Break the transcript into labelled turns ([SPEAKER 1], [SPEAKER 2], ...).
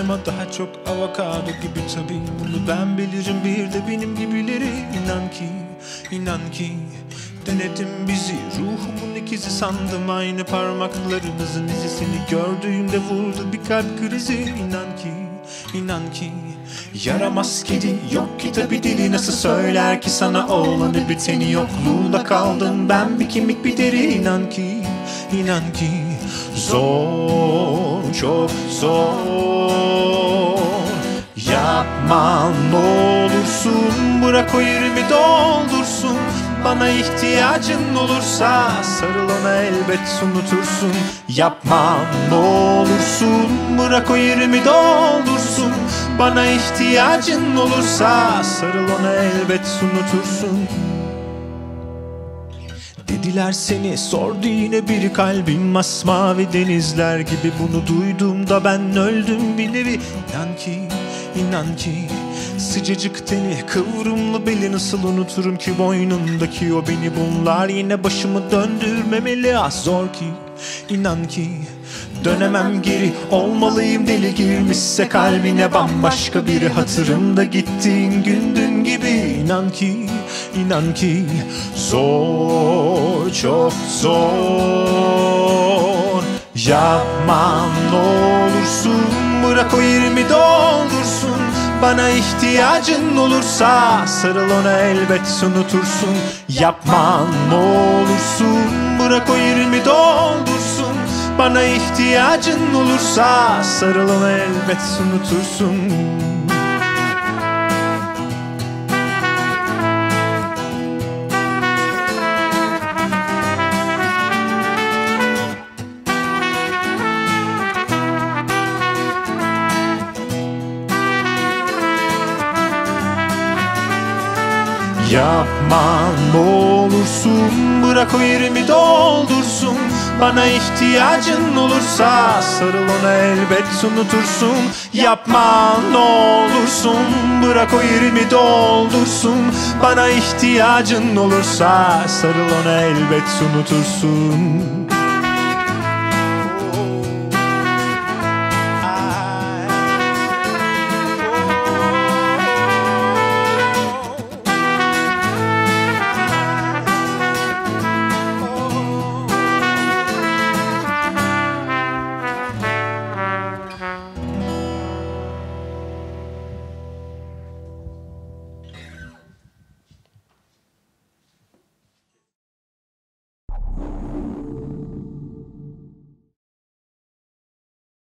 [SPEAKER 1] ama daha çok avokado gibi tabii. Bunu ben bilirim, bir de benim gibileri. İnan ki denedim bizi, ruhumun ikizi sandım. Aynı parmaklarımızın izisini gördüğümde vurdu bir kalp krizi. İnan ki yaramaz kedi, yok ki tabi dili, nasıl söyler ki sana olanı biteni. Yokluğunda kaldım ben, bir kemik bir deri. İnan ki zor, çok zor. Yapma ne olursun, bırak o yerimi doldursun. Bana ihtiyacın olursa sarıl ona, elbet unutursun. Yapma ne olursun, bırak o yerimi doldursun. Bana ihtiyacın olursa sarıl ona, elbet unutursun. Dediler seni sordu yine biri, kalbin masmavi denizler gibi. Bunu duyduğumda ben öldüm bir nevi. İnan ki sıcacık teni, kıvrımlı beli nasıl unuturum ki boynundaki o beni. Bunlar yine başımı döndürmemeli, az zor ki. İnan ki dönemem geri, olmalıyım deli, girmişse kalbine bambaşka biri. Hatırımda gittiğin gün dün gibi. İnan ki zor, çok zor. Yapma ne olursun, bırak o yerimi doldursun. Bana ihtiyacın olursa sarıl ona, elbet unutursun. Yapma ne olursun, bırak o yerimi doldursun. Bana ihtiyacın olursa sarıl ona, elbet unutursun. Yapma ne olursun, bırak o yerimi doldursun. Bana ihtiyacın olursa sarıl ona, elbet unutursun. Yapma ne olursun, bırak o yerimi doldursun. Bana ihtiyacın olursa sarıl ona, elbet unutursun.